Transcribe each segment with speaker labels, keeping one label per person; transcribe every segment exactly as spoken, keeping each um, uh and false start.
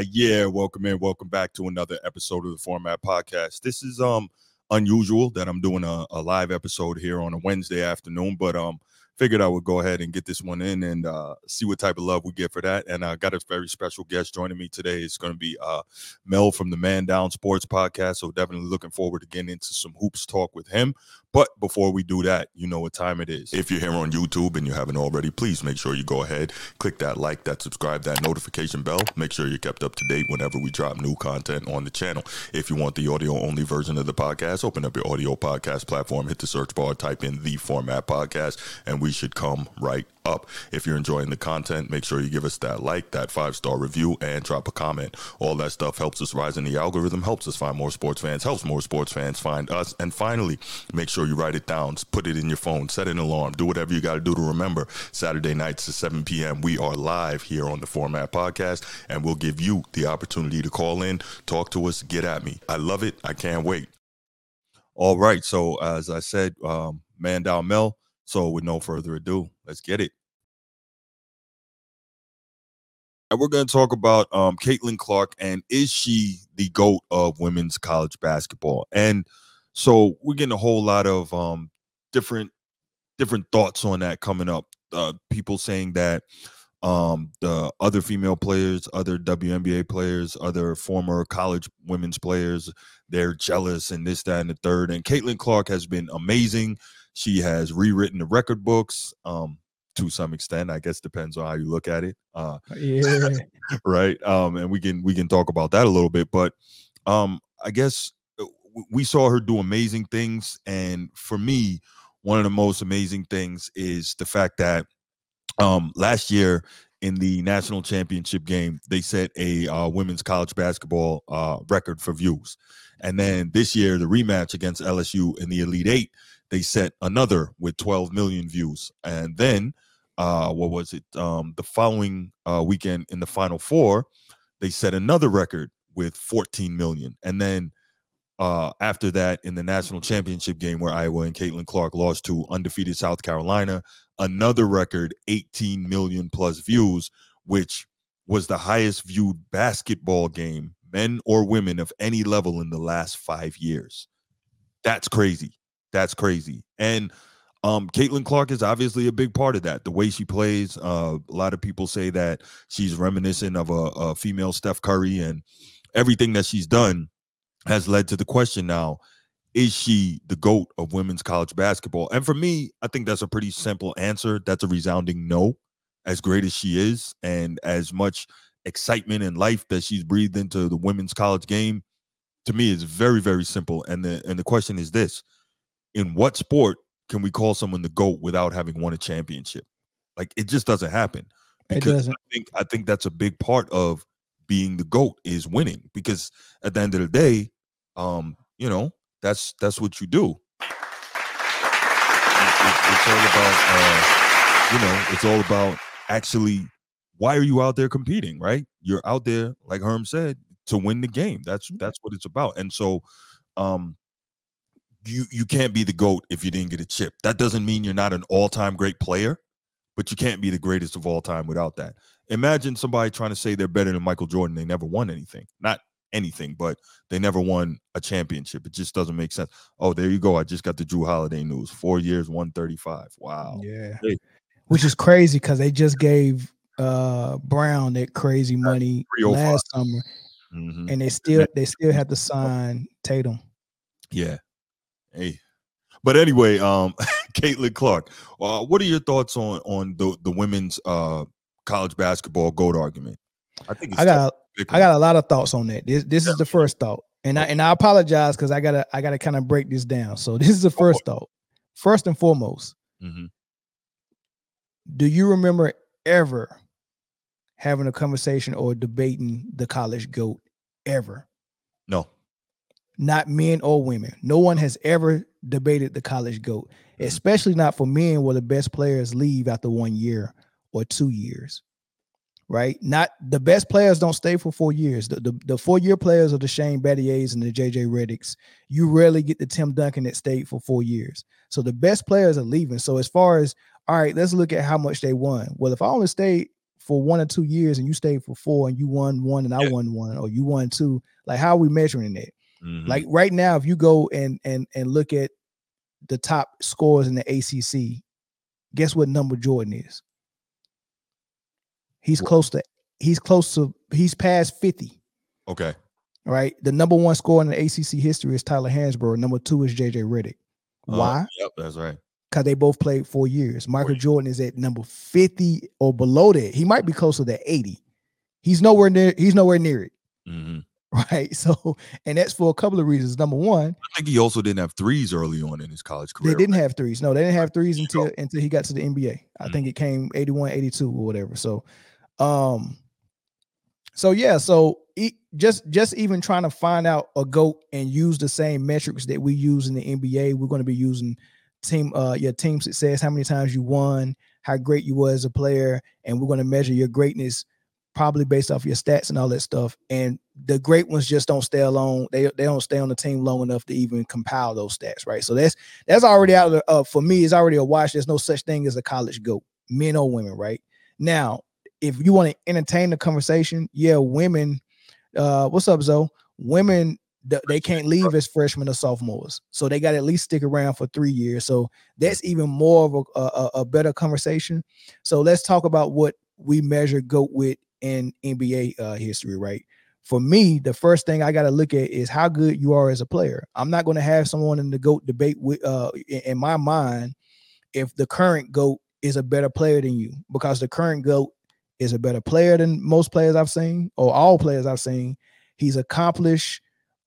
Speaker 1: yeah, welcome in, welcome back to another episode of the Format Podcast. This is um unusual that I'm doing a, a live episode here on a Wednesday afternoon, but um figured I would go ahead and get this one in and uh, see what type of love we get for that. And I uh, got a very special guest joining me today. It's going to be uh, Mel from the Man Down Sports Podcast. So definitely looking forward to getting into some hoops talk with him. But before we do that, you know what time it is. If you're here on YouTube and you haven't already, please make sure you go ahead, click that like, that subscribe, that notification bell. Make sure you're kept up to date whenever we drop new content on the channel. If you want the audio-only version of the podcast, open up your audio podcast platform, hit the search bar, type in the Format Podcast, and we should come right up. If you're enjoying the content, make sure you give us that like, that five-star review, and drop a comment. All that stuff helps us rise in the algorithm, helps us find more sports fans, helps more sports fans find us. And finally, make sure you write it down, put it in your phone, set an alarm, do whatever you got to do to remember. Saturday nights at seven p.m., we are live here on the Format Podcast, and we'll give you the opportunity to call in, talk to us, get at me. I love it. I can't wait. All right. So as I said, um, Man Down Mel. So with no further ado, let's get it. And we're going to talk about um, Caitlin Clark, and is she the GOAT of women's college basketball? And so we're getting a whole lot of um, different different thoughts on that coming up. Uh, people saying that um, the other female players, other W N B A players, other former college women's players, they're jealous and this, that, and the third. And Caitlin Clark has been amazing. She has rewritten the record books um, to some extent. I guess depends on how you look at it. Uh,
Speaker 2: yeah.
Speaker 1: right. Um, and we can we can talk about that a little bit. But um, I guess we saw her do amazing things. And for me, one of the most amazing things is the fact that um, last year in the national championship game, they set a uh, women's college basketball uh, record for views. And then this year, the rematch against L S U in the Elite Eight, they set another with twelve million views. And then, uh, what was it? Um, the following uh, weekend in the Final Four, they set another record with fourteen million. And then uh, after that, in the national championship game where Iowa and Caitlin Clark lost to undefeated South Carolina, another record, eighteen million plus views, which was the highest viewed basketball game, men or women of any level, in the last five years. That's crazy. That's crazy. And um, Caitlin Clark is obviously a big part of that. The way she plays, uh, a lot of people say that she's reminiscent of a, a female Steph Curry, and everything that she's done has led to the question now, is she the GOAT of women's college basketball? And for me, I think that's a pretty simple answer. That's a resounding no. As great as she is and as much excitement and life that she's breathed into the women's college game, to me, it's very, very simple. And the, and the question is this: in what sport can we call someone the GOAT without having won a championship? Like, it just doesn't happen. Because
Speaker 2: it doesn't.
Speaker 1: I think, I think that's a big part of being the GOAT, is winning. Because at the end of the day, um, you know, that's that's what you do. It, it, it's all about, uh, you know, it's all about actually, why are you out there competing, right? You're out there, like Herm said, to win the game. That's that's what it's about. And so, um, you you can't be the GOAT if you didn't get a chip. That doesn't mean you're not an all-time great player, but you can't be the greatest of all time without that. Imagine somebody trying to say they're better than Michael Jordan. They never won anything. Not anything, but they never won a championship. It just doesn't make sense. Oh, there you go. I just got the Drew Holiday news. Four years, one thirty-five. Wow.
Speaker 2: Yeah.
Speaker 1: Hey.
Speaker 2: Which is crazy because they just gave uh, Brown that crazy money last summer, mm-hmm. and they still they still have to sign Tatum.
Speaker 1: Yeah. Hey. But anyway, um, Caitlin Clark, uh, what are your thoughts on on the the women's uh, college basketball GOAT argument?
Speaker 2: I think it's I got I got a lot of thoughts on that. This this yeah. is the first thought, and I and I apologize because I gotta I gotta kind of break this down. So this is the first oh. thought. First and foremost, mm-hmm. do you remember ever having a conversation or debating the college GOAT ever?
Speaker 1: No.
Speaker 2: Not men or women. No one has ever debated the college GOAT, mm-hmm. especially not for men where the best players leave after one year or two years. Right? Not the best players don't stay for four years. The, the, the four-year players are the Shane Battiers and the J J Reddicks. You rarely get the Tim Duncan that stayed for four years. So the best players are leaving. So as far as, all right, let's look at how much they won. Well, if I only stayed for one or two years and you stayed for four and you won one and I
Speaker 1: Yeah.
Speaker 2: won one, or you won two. Like, how are we measuring that?
Speaker 1: Mm-hmm.
Speaker 2: Like right now, if you go and and and look at the top scores in the A C C, guess what number Jordan is? He's
Speaker 1: What?
Speaker 2: close to he's close to he's past fifty.
Speaker 1: Okay.
Speaker 2: Right. The number one scorer in the A C C history is Tyler Hansbrough. Number two is J J Redick. Why?
Speaker 1: Uh, yep, that's right.
Speaker 2: Because they both played four years. Michael four Jordan years. is at number fifty or below that. He might be closer to eighty. He's nowhere near. He's nowhere near it.
Speaker 1: Mm-hmm.
Speaker 2: Right. So, and that's for a couple of reasons. Number one,
Speaker 1: I think he also didn't have threes early on in his college career.
Speaker 2: They didn't
Speaker 1: right?
Speaker 2: have threes. No, they didn't have threes until until he got to the N B A. I mm-hmm. think it came eighty-one, eighty-two or whatever. So, um, so yeah, so it, just just even trying to find out a GOAT and use the same metrics that we use in the N B A, we're going to be using team uh your team success, how many times you won, how great you were as a player, and we're going to measure your greatness probably based off your stats and all that stuff. And the great ones just don't stay alone. They they don't stay on the team long enough to even compile those stats, right? So that's that's already out of the, uh, for me, it's already a wash. There's no such thing as a college GOAT, men or women, right? Now, if you want to entertain the conversation, yeah, women, uh, what's up, Zoe? Women, they can't leave as freshmen or sophomores, so they got to at least stick around for three years. So that's even more of a, a, a better conversation. So let's talk about what we measure GOAT with in N B A uh, history, right? For me, the first thing I got to look at is how good you are as a player. I'm not going to have someone in the GOAT debate with, uh, in, in my mind, if the current GOAT is a better player than you, because the current GOAT is a better player than most players I've seen, or all players I've seen. He's accomplished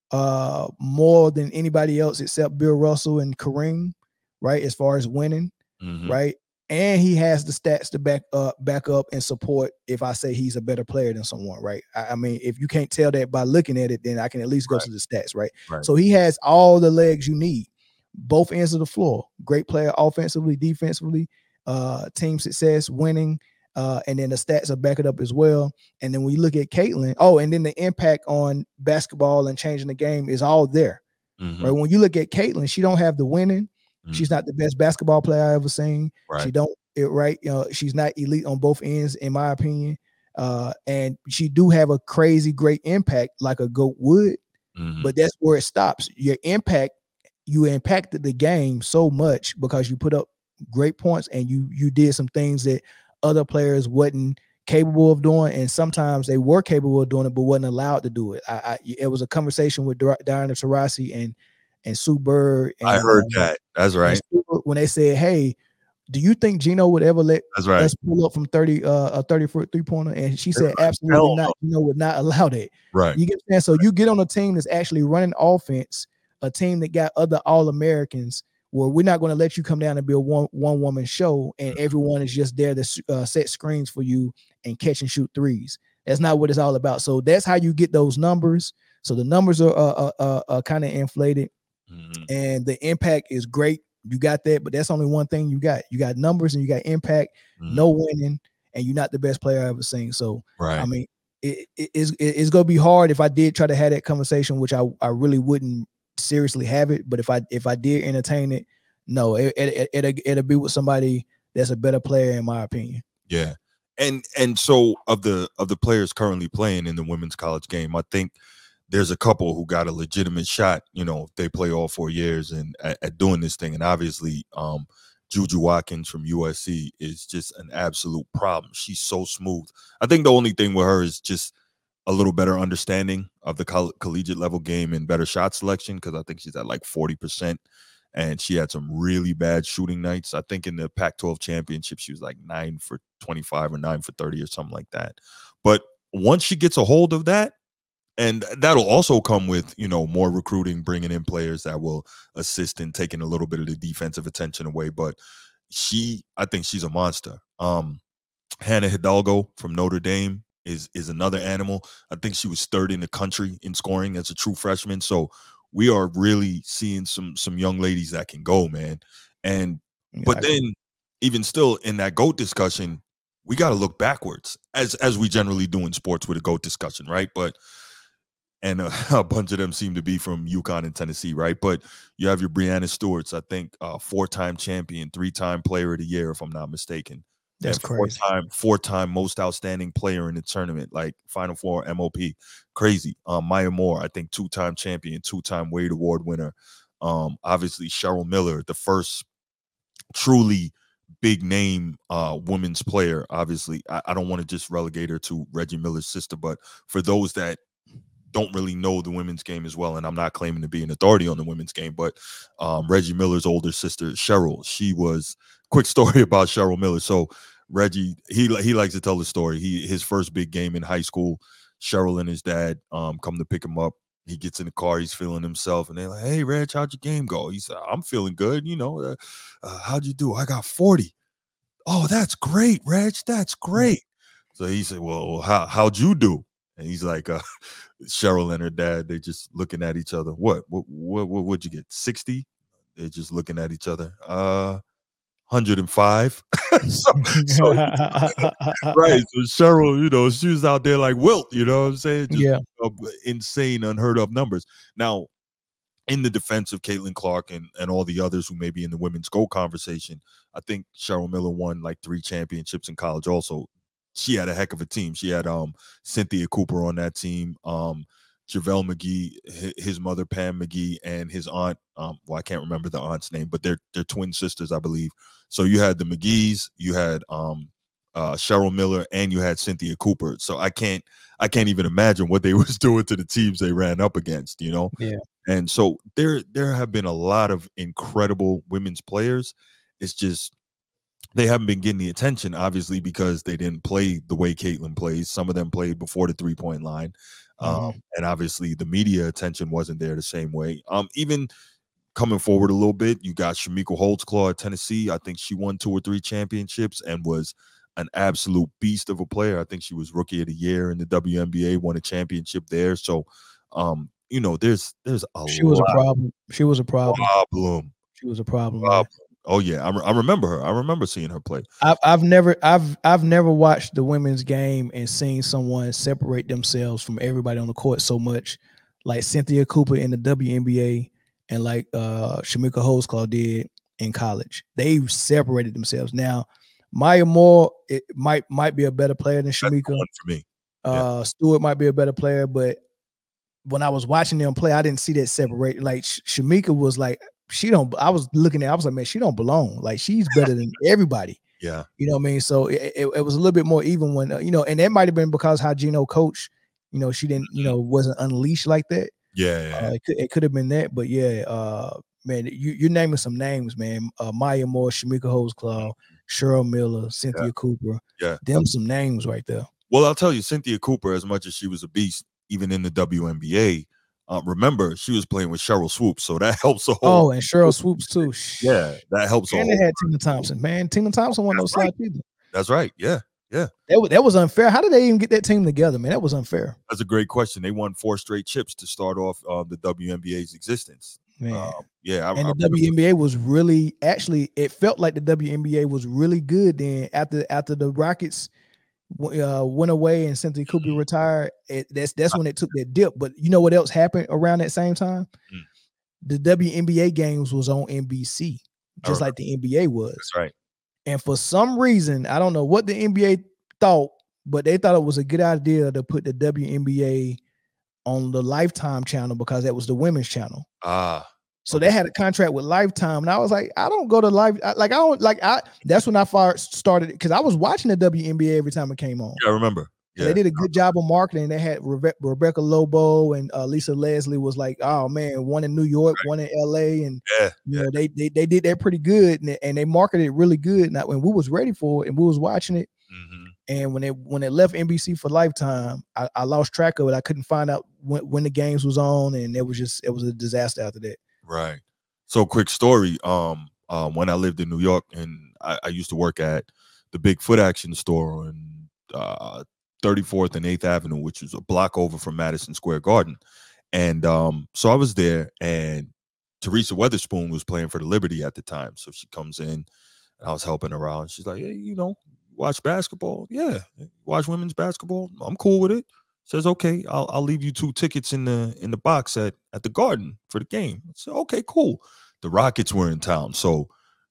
Speaker 2: uh, more than anybody else except Bill Russell and Kareem, right? As far as winning, mm-hmm. right? And he has the stats to back up, back up and support if I say he's a better player than someone, right? I, I mean, if you can't tell that by looking at it, then I can at least go right. to the stats, right? right? So he has all the legs you need, both ends of the floor. Great player offensively, defensively, uh, team success, winning, uh, and then the stats are back it up as well. And then when you look at Caitlin, oh, and then the impact on basketball and changing the game is all there, mm-hmm. right? When you look at Caitlin, she don't have the winning. She's not the best basketball player I ever seen. Right. She don't it right. You know, she's not elite on both ends, in my opinion. Uh, and she do have a crazy great impact like a GOAT would, mm-hmm. but that's where it stops. Your impact, you impacted the game so much because you put up great points and you you did some things that other players wasn't capable of doing, and sometimes they were capable of doing it but wasn't allowed to do it. I, I it was a conversation with Diana Taurasi and. and Sue Bird. And,
Speaker 1: I heard um, that. That's right.
Speaker 2: When they said, hey, do you think Gino would ever let
Speaker 1: That's right.
Speaker 2: us pull up from thirty, uh, a thirty-foot three-pointer? And she said, absolutely not. Gino would not allow that.
Speaker 1: Right.
Speaker 2: You get that? So you get on a team that's actually running offense, a team that got other All-Americans, where we're not going to let you come down and be a one, one-woman show, and mm-hmm. everyone is just there to uh, set screens for you and catch and shoot threes. That's not what it's all about. So that's how you get those numbers. So the numbers are uh, uh, uh, kind of inflated. Mm-hmm. And the impact is great. You got that, but that's only one thing you got. You got numbers and you got impact, mm-hmm. no winning, and you're not the best player I've ever seen. So, right. I mean, it, it, it's, it's going to be hard if I did try to have that conversation, which I, I really wouldn't seriously have it. But if I if I did entertain it, no, it, it, it, it'll, it'll be with somebody that's a better player, in my opinion.
Speaker 1: Yeah. And and so of the of the players currently playing in the women's college game, I think there's a couple who got a legitimate shot, you know, if they play all four years and at, at doing this thing. And obviously, um, Juju Watkins from U S C is just an absolute problem. She's so smooth. I think the only thing with her is just a little better understanding of the coll- collegiate level game and better shot selection, because I think she's at like forty percent. And she had some really bad shooting nights. I think in the Pac twelve championship, she was like nine for twenty-five or nine for thirty or something like that. But once she gets a hold of that, and that'll also come with, you know, more recruiting, bringing in players that will assist in taking a little bit of the defensive attention away. But she, I think she's a monster. Um, Hannah Hidalgo from Notre Dame is is another animal. I think she was third in the country in scoring as a true freshman. So we are really seeing some some young ladies that can go, man. And yeah, but then even still in that GOAT discussion, we got to look backwards, as as we generally do in sports with a GOAT discussion, right? But and a, a bunch of them seem to be from UConn and Tennessee, right? But you have your Breanna Stewarts, I think, uh, four-time champion, three-time player of the year, if I'm not mistaken.
Speaker 2: That's
Speaker 1: and four
Speaker 2: crazy.
Speaker 1: time, four time most outstanding player in the tournament, like Final Four M O P, crazy. Um, Maya Moore, I think two time champion, two time Wade Award winner. Um, obviously Cheryl Miller, the first truly big name uh women's player. Obviously, I, I don't want to just relegate her to Reggie Miller's sister, but for those that don't really know the women's game as well, and I'm not claiming to be an authority on the women's game, but um, Reggie Miller's older sister, Cheryl, she was, quick story about Cheryl Miller. So Reggie, he he likes to tell the story. He his first big game in high school, Cheryl and his dad um, come to pick him up. He gets in the car, he's feeling himself, and they're like, "Hey, Reg, how'd your game go?" He said, "I'm feeling good, you know. Uh, uh, how'd you do?" "I got forty." "Oh, that's great, Reg. That's great." So he said, "Well, how how'd you do?" And he's like, uh, Cheryl and her dad, they just looking at each other. What? What? What? What would you get? sixty? They're just looking at each other. Uh, one hundred five. so, so right. So Cheryl, you know, she was out there like Wilt. You know what I'm saying? Just
Speaker 2: Yeah.
Speaker 1: uh, insane, unheard of numbers. Now, in the defense of Caitlin Clark and, and all the others who may be in the women's GOAT conversation, I think Cheryl Miller won like three championships in college also. She had a heck of a team. She had um Cynthia Cooper on that team, um, JaVale McGee, his mother Pam McGee, and his aunt, um, well, I can't remember the aunt's name, but they're they're twin sisters, I believe. So you had the McGees, you had um uh Cheryl Miller, and you had Cynthia Cooper. So I can't I can't even imagine what they was doing to the teams they ran up against, you know.
Speaker 2: Yeah.
Speaker 1: And so there there have been a lot of incredible women's players. It's just they haven't been getting the attention, obviously, because they didn't play the way Caitlin plays. Some of them played before the three-point line. Um,
Speaker 2: Mm-hmm.
Speaker 1: and obviously the media attention wasn't there the same way. Um, even coming forward a little bit, you got Shamika Holtzclaw at Tennessee. I think she won two or three championships and was an absolute beast of a player. I think she was rookie of the year in the W N B A, won a championship there. So, um, you know, there's there's a
Speaker 2: She was a
Speaker 1: lot
Speaker 2: problem. She was a problem.
Speaker 1: problem.
Speaker 2: She was a problem, man.
Speaker 1: problem. Oh yeah, I, re- I remember her. I remember seeing her play.
Speaker 2: I've I've never I've I've never watched the women's game and seen someone separate themselves from everybody on the court so much, like Cynthia Cooper in the W N B A and like uh Shamika Holtzclaw did in college. They separated themselves. Now, Maya Moore it might might be a better player than
Speaker 1: That's the
Speaker 2: Shamika.
Speaker 1: one for me.
Speaker 2: Uh, Stewart might be a better player, but when I was watching them play, I didn't see that separate. Like Sh- Shamika was like, she don't. I was looking at, I was like, man, she don't belong. Like she's better than everybody.
Speaker 1: Yeah,
Speaker 2: You know what I mean? So it, it, it was a little bit more even when uh, you know, and that might have been because how Gino coached. You know, she didn't. You know, wasn't unleashed like that.
Speaker 1: yeah, yeah.
Speaker 2: Uh, it could it could have been that, but yeah, uh, man, you you're naming some names, man. Uh, Maya Moore, Shamika Holtzclaw, Cheryl Miller, Cynthia
Speaker 1: yeah.
Speaker 2: Cooper.
Speaker 1: yeah.
Speaker 2: Them some names right there.
Speaker 1: Well, I'll tell you, Cynthia Cooper, as much as she was a beast, even in the W N B A, uh, remember she was playing with Cheryl Swoops, so that helps a whole.
Speaker 2: Oh, and Cheryl Swoops too.
Speaker 1: Yeah, that helps a
Speaker 2: And
Speaker 1: whole.
Speaker 2: they had Tina Thompson, man. Tina Thompson wasn't no
Speaker 1: That's right.
Speaker 2: slouch either.
Speaker 1: That's right. Yeah, yeah.
Speaker 2: That was, that was unfair. How did they even get that team together, man? That was unfair.
Speaker 1: That's a great question. They won four straight chips to start off uh, the W N B A's existence.
Speaker 2: Man.
Speaker 1: Uh, yeah, I,
Speaker 2: and
Speaker 1: I
Speaker 2: the W N B A was really actually. It felt like the W N B A was really good then after after the Rockets uh, went away and Cynthia Cooper retired. It, that's that's when it took that dip. But you know what else happened around that same time?
Speaker 1: Mm.
Speaker 2: The W N B A games was on N B C, just like the N B A was.
Speaker 1: That's right.
Speaker 2: And for some reason, I don't know what the N B A thought, but they thought it was a good idea to put the W N B A on the Lifetime channel because that was the women's channel.
Speaker 1: Ah.
Speaker 2: So okay. They had a contract with Lifetime, and I was like, I don't go to live. Like I don't like I. That's when I first started because I was watching the W N B A every time it came on.
Speaker 1: Yeah, I remember. Yeah.
Speaker 2: They did a good job of marketing. They had Rebe- Rebecca Lobo and uh, Lisa Leslie was like, oh man, one in New York, right. one in L A, and
Speaker 1: yeah,
Speaker 2: you
Speaker 1: yeah.
Speaker 2: know they, they they did that pretty good, and they, and they marketed it really good. Now when we was ready for it and we was watching it, mm-hmm. and when it when it left N B C for Lifetime, I, I lost track of it. I couldn't find out when, when the games was on, and it was just it was a disaster after that.
Speaker 1: Right. So quick story. Um, um, when I lived in New York, and I, I used to work at the Big Foot Action store on uh, thirty-fourth and eighth Avenue, which is a block over from Madison Square Garden. And um, so I was there, and Teresa Weatherspoon was playing for the Liberty at the time. So she comes in, and I was helping her out. And she's like, hey, you know, watch basketball? Yeah. Watch women's basketball? I'm cool with it. Says, okay, I'll I'll leave you two tickets in the in the box at, at the Garden for the game. I said, okay, cool. The Rockets were in town. So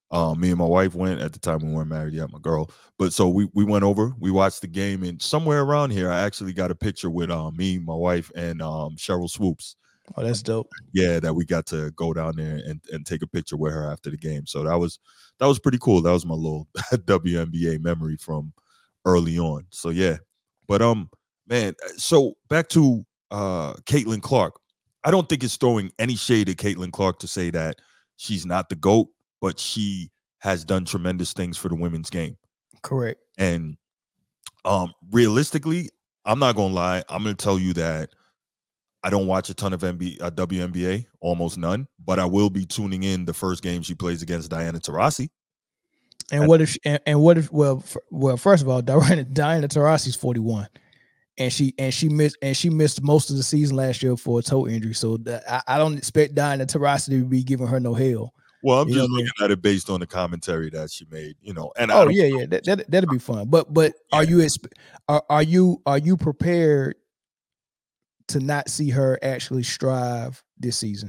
Speaker 1: Um, me and my wife went at the time we weren't married yet, my girl. But so we we went over, we watched the game, and somewhere around here, I actually got a picture with uh, me, my wife, and um, Cheryl Swoops.
Speaker 2: Oh, that's dope.
Speaker 1: Yeah, that we got to go down there and, and take a picture with her after the game. So that was that was pretty cool. That was my little W N B A memory from early on. So yeah, but um, man. So back to uh, Caitlin Clark. I don't think it's throwing any shade at Caitlin Clark to say that she's not the GOAT, but she has done tremendous things for the women's game.
Speaker 2: Correct.
Speaker 1: And um, realistically, I'm not gonna lie. I'm gonna tell you that I don't watch a ton of N B A, uh, W N B A, almost none, but I will be tuning in the first game she plays against Diana Taurasi.
Speaker 2: And That's- what if? She, and, and what if? Well, f- well, first of all, Diana, Diana Taurasi's forty-one, and she and she missed and she missed most of the season last year for a toe injury. So that, I, I don't expect Diana Taurasi to be giving her no hell.
Speaker 1: Well, I'm
Speaker 2: you
Speaker 1: just looking at it based on the commentary that she made, you know. And
Speaker 2: oh yeah, yeah, that, that that'd be fun. But but yeah. are you are, are you are you prepared to not see her actually strive this season?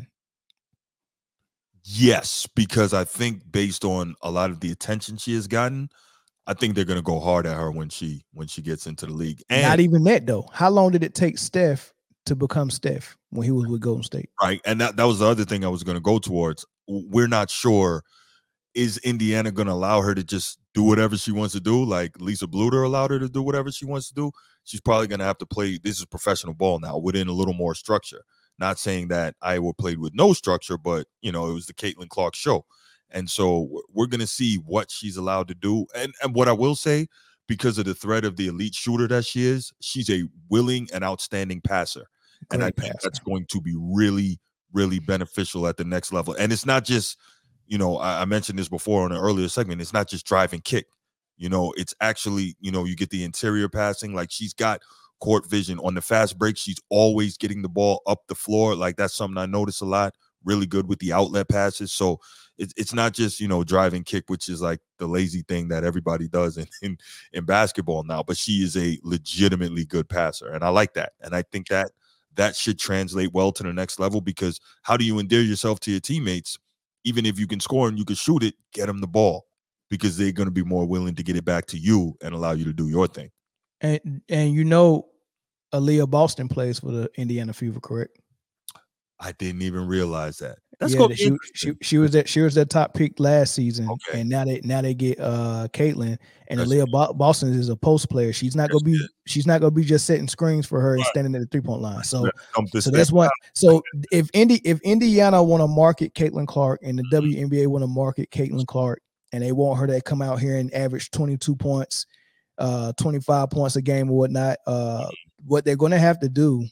Speaker 1: Yes, because I think based on a lot of the attention she has gotten, I think they're going to go hard at her when she when she gets into the league.
Speaker 2: And not even that though. How long did it take Steph to become Steph when he was with Golden State?
Speaker 1: Right, and that that was the other thing I was going to go towards. We're not sure, is Indiana going to allow her to just do whatever she wants to do, like Lisa Bluder allowed her to do whatever she wants to do? She's probably going to have to play. This is professional ball now within a little more structure. Not saying that Iowa played with no structure, but, you know, it was the Caitlin Clark show. And so we're going to see what she's allowed to do. And, and what I will say, because of the threat of the elite shooter that she is, she's a willing and outstanding passer. Great and I think passer. That's going to be really, really beneficial at the next level. And it's not just, you know, I, I mentioned this before on an earlier segment, it's not just drive and kick. You know, it's actually, you know, you get the interior passing. Like, she's got court vision on the fast break. She's always getting the ball up the floor. Like, that's something I notice a lot. Really good with the outlet passes. So it, it's not just, you know, drive and kick, which is like the lazy thing that everybody does in, in, in basketball now. But she is a legitimately good passer. And I like that. And I think that that should translate well to the next level, because how do you endear yourself to your teammates? Even if you can score and you can shoot it, get them the ball, because they're going to be more willing to get it back to you and allow you to do your thing.
Speaker 2: And and you know, Aaliyah Boston plays for the Indiana Fever, correct?
Speaker 1: I didn't even realize that. That's
Speaker 2: yeah, she, she she was that she was that top pick last season,
Speaker 1: okay.
Speaker 2: and now they now they get uh Caitlin, and That's Aaliyah Bo- Boston is a post player. She's not gonna be she's not gonna be just setting screens for her right. and standing at the three point line. So so that's one. So if Indy if Indiana want to market Caitlin Clark and the W N B A want to market Caitlin Clark, and they want her to come out here and average twenty-two points, uh, twenty-five points a game or whatnot, uh, what they're gonna have to do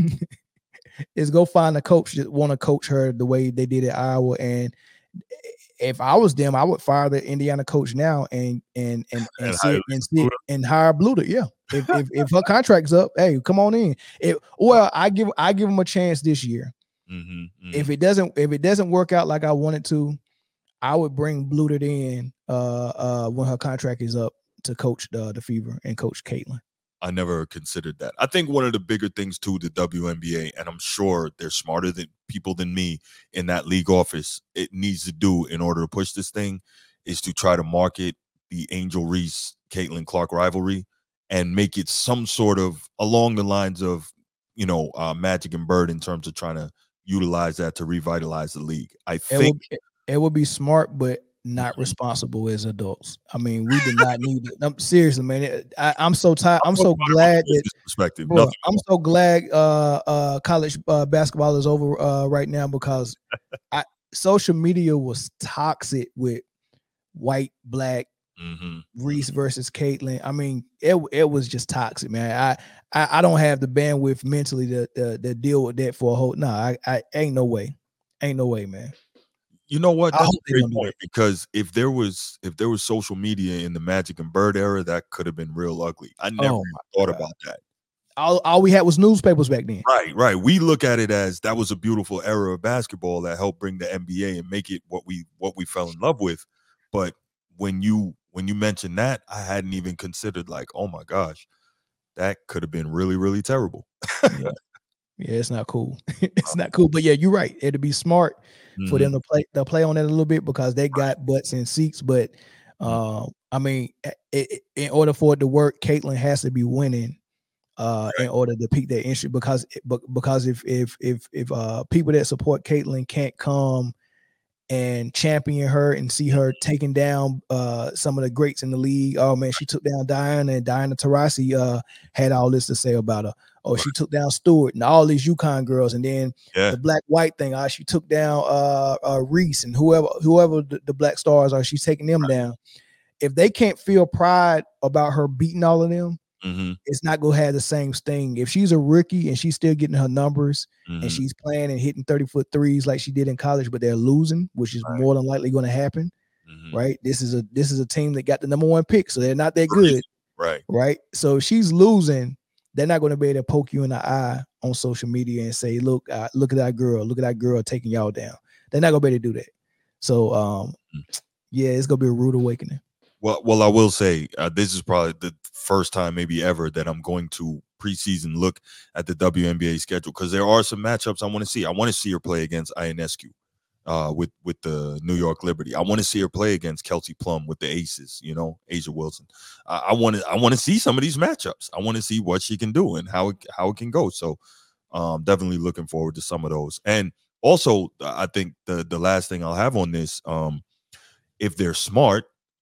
Speaker 2: is go find a coach that want to coach her the way they did at Iowa. And if I was them, I would fire the Indiana coach now and and and and, and see it, and see it, and hire Bluder. Yeah, if, if if her contract's up, hey, come on in. If well, I give I give them a chance this year.
Speaker 1: Mm-hmm, mm-hmm.
Speaker 2: If it doesn't if it doesn't work out like I wanted to, I would bring Bluder in uh uh when her contract is up to coach the the Fever and coach Caitlin.
Speaker 1: I never considered that. I think one of the bigger things too, the W N B A, and I'm sure they're smarter than people than me in that league office, it needs to do in order to push this thing, is to try to market the Angel Reese Caitlin Clark rivalry and make it some sort of along the lines of, you know, uh, Magic and Bird, in terms of trying to utilize that to revitalize the league. I think
Speaker 2: it would, it would be smart, but not responsible as adults. I mean, we did not need it. I'm seriously, man. It, I, I'm so tired. I'm so glad that
Speaker 1: perspective.
Speaker 2: Bro, I'm so glad uh, uh, college uh, basketball is over uh, right now, because I, social media was toxic with white, black,
Speaker 1: mm-hmm.
Speaker 2: Reese versus Caitlin. I mean, it it was just toxic, man. I I, I don't have the bandwidth mentally to, to to deal with that for a whole. No, I, I ain't no way, ain't no way, man.
Speaker 1: You know what? That's a great point, because if there was if there was social media in the Magic and Bird era, that could have been real ugly. I never
Speaker 2: oh
Speaker 1: thought
Speaker 2: God.
Speaker 1: about that.
Speaker 2: All, all we had was newspapers back then.
Speaker 1: Right, right. We look at it as that was a beautiful era of basketball that helped bring the N B A and make it what we what we fell in love with. But when you when you mentioned that, I hadn't even considered, like, oh my gosh, that could have been really, really terrible.
Speaker 2: yeah. Yeah, it's not cool. It's not cool. But yeah, you're right. It'd be smart
Speaker 1: Mm-hmm.
Speaker 2: for them to play to play on that a little bit because they got butts and seats. But
Speaker 1: Mm-hmm.
Speaker 2: uh, I mean, it, it, in order for it to work, Caitlyn has to be winning uh,
Speaker 1: Right.
Speaker 2: in order to pique their interest. Because because if if if if uh, people that support Caitlyn can't come and champion her and see her taking down uh, some of the greats in the league. Oh man, she took down Diana, and Diana Taurasi uh, had all this to say about her. Oh, right. She took down Stewart and all these UConn girls, and then yeah. the black white thing. Uh, she took down uh, uh, Reese and whoever whoever the, the black stars are. She's taking them right. down. If they can't feel pride about her beating all of them, mm-hmm. it's not gonna have the same sting. If she's a rookie and she's still getting her numbers mm-hmm. and she's playing and hitting thirty foot threes like she did in college, but they're losing, which is right. more than likely going to happen. Mm-hmm. Right. This is a this is a team that got the number one pick, so they're not that good.
Speaker 1: Right.
Speaker 2: Right. So if she's losing, they're not going to be able to poke you in the eye on social media and say, look, uh, look at that girl, look at that girl taking y'all down. They're not gonna be able to do that. So um, yeah, it's gonna be a rude awakening.
Speaker 1: Well, well, I will say uh, this is probably the first time, maybe ever, that I'm going to preseason look at the W N B A schedule because there are some matchups I want to see. I want to see her play against Ionescu uh, with with the New York Liberty. I want to see her play against Kelsey Plum with the Aces. You know, A'ja Wilson. Uh, I want to I want to see some of these matchups. I want to see what she can do and how it, how it can go. So, um, definitely looking forward to some of those. And also, I think the the last thing I'll have on this, um, if they're smart.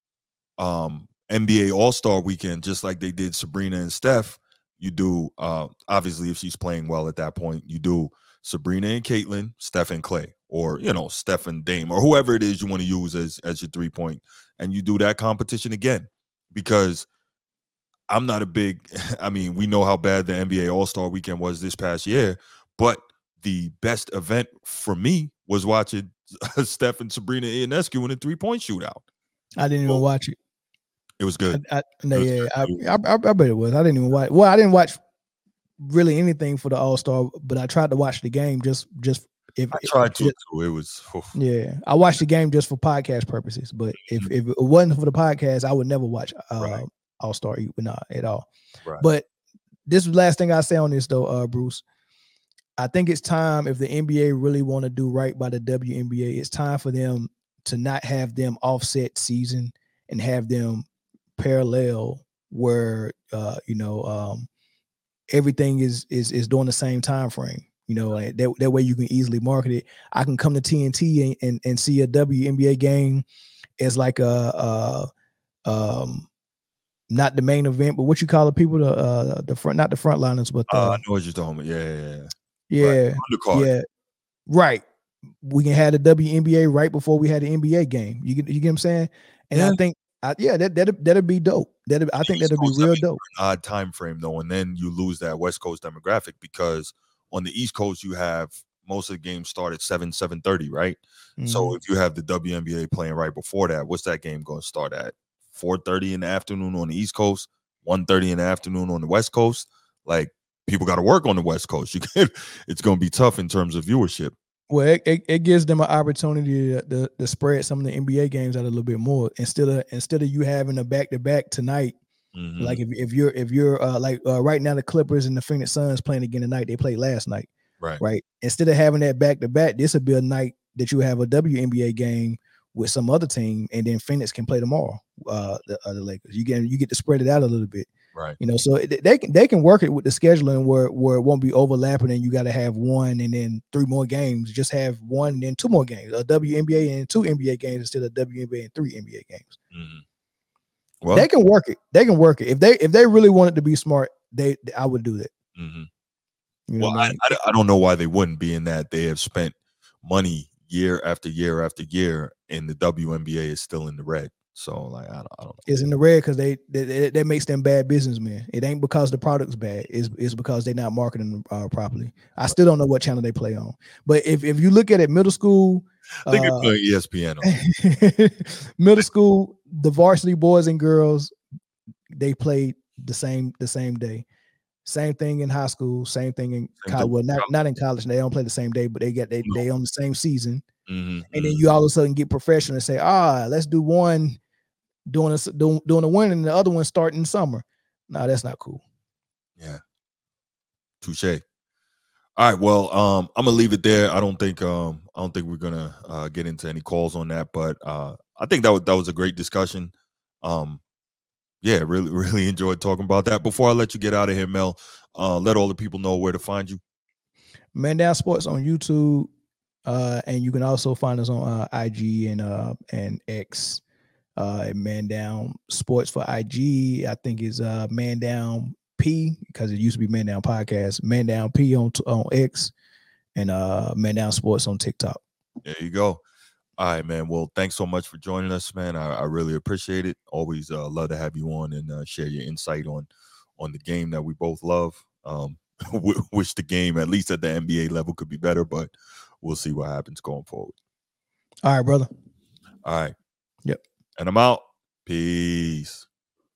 Speaker 1: Um, N B A All-Star Weekend, just like they did Sabrina and Steph, you do uh, obviously if she's playing well at that point, you do Sabrina and Caitlyn, Steph and Clay, or you know Steph and Dame, or whoever it is you want to use as as your three point, and you do that competition again. Because I'm not a big, I mean, we know how bad the N B A All-Star Weekend was this past year, but the best event for me was watching Steph and Sabrina Ionescu in a three point shootout.
Speaker 2: I didn't even watch it.
Speaker 1: It was good.
Speaker 2: I, I, no, yeah, I, I, I bet it was. I didn't even watch. Well, I didn't watch really anything for the All Star, but I tried to watch the game just, just if
Speaker 1: I tried to.
Speaker 2: Just,
Speaker 1: too. It was. Oof.
Speaker 2: Yeah, I watched the game just for podcast purposes. But if, mm-hmm. if it wasn't for the podcast, I would never watch uh, right. All Star not at all. Right. But this is the last thing I say on this though, uh, Bruce. I think it's time if the N B A really want to do right by the W N B A, it's time for them to not have them offset season and have them parallel where uh you know um everything is is is during the same time frame, you know, and that, that way you can easily market it. I can come to T N T and and, and see a W N B A game as like a uh um not the main event, but what you call the people the uh the front not the frontliners but the,
Speaker 1: uh, I know what you're talking about. Yeah, yeah,
Speaker 2: yeah, yeah, right. yeah. Right. We can have the W N B A right before we had the N B A game. You get you get what I'm saying? And yeah. I think I, yeah, that that'd, that'd be dope. That I think that'd be real dope.
Speaker 1: Odd time frame though, and then you lose that West Coast demographic because on the East Coast you have most of the games start at seven seven thirty, right? Mm-hmm. So if you have the W N B A playing right before that, what's that game going to start at? four thirty in the afternoon on the East Coast, one thirty in the afternoon on the West Coast. Like people got to work on the West Coast. You can, it's going to be tough in terms of viewership.
Speaker 2: Well, it, it, it gives them an opportunity to, to, to spread some of the N B A games out a little bit more instead of instead of you having a back to back tonight. Mm-hmm. Like if, if you're if you're uh, like uh, right now the Clippers and the Phoenix Suns playing again tonight. They played last night,
Speaker 1: right?
Speaker 2: Right. Instead of having that back to back, this would be a night that you have a W N B A game with some other team, and then Phoenix can play tomorrow. Uh, the other Lakers, you get you get to spread it out a little bit.
Speaker 1: Right.
Speaker 2: You know, so they can they can work it with the scheduling where where it won't be overlapping and you got to have one and then three more games. Just have one and then two more games. A W N B A and two N B A games instead of W N B A and three N B A games. Mm-hmm. Well, they can work it. They can work it. If they if they really wanted to be smart, they I would do that.
Speaker 1: Mm-hmm. You know well, I, mean? I I don't know why they wouldn't, being that they have spent money year after year after year, and the W N B A is still in the red. So like I don't, I don't know.
Speaker 2: It's in the red because they, they that makes them bad businessmen. It ain't because the product's bad. It's, it's because they're not marketing uh, properly. I still don't know what channel they play on. But if, if you look at it, middle school,
Speaker 1: I think uh, it's E S P N.
Speaker 2: Middle school, the varsity boys and girls, they played the same the same day. Same thing in high school. Same thing in college. Well, not not in college. They don't play the same day, but they get they no. they on the same season. Mm-hmm. And then you all of a sudden get professional and say, ah, let's do one. Doing a, doing, doing the one and the other one starting in summer. No, that's not cool.
Speaker 1: Yeah. Touche. All right. Well, um, I'm gonna leave it there. I don't think um, I don't think we're gonna uh, get into any calls on that, but uh, I think that was that was a great discussion. Um, yeah, really, really enjoyed talking about that. Before I let you get out of here, Mel, uh, let all the people know where to find you.
Speaker 2: Man Down Sports on YouTube, uh, and you can also find us on uh, I G and uh, and X. Uh, Man Down Sports for I G, I think is uh, Man Down P, because it used to be Man Down Podcast. Man Down P on on X, and uh, Man Down Sports on TikTok.
Speaker 1: There you go. All right, man. Well, thanks so much for joining us, man. I, I really appreciate it. Always uh, love to have you on and uh, share your insight on on the game that we both love. Um, wish the game, at least at the N B A level, could be better, but we'll see what happens going forward.
Speaker 2: All right, brother.
Speaker 1: All right.
Speaker 2: Yep.
Speaker 1: And I'm out. Peace.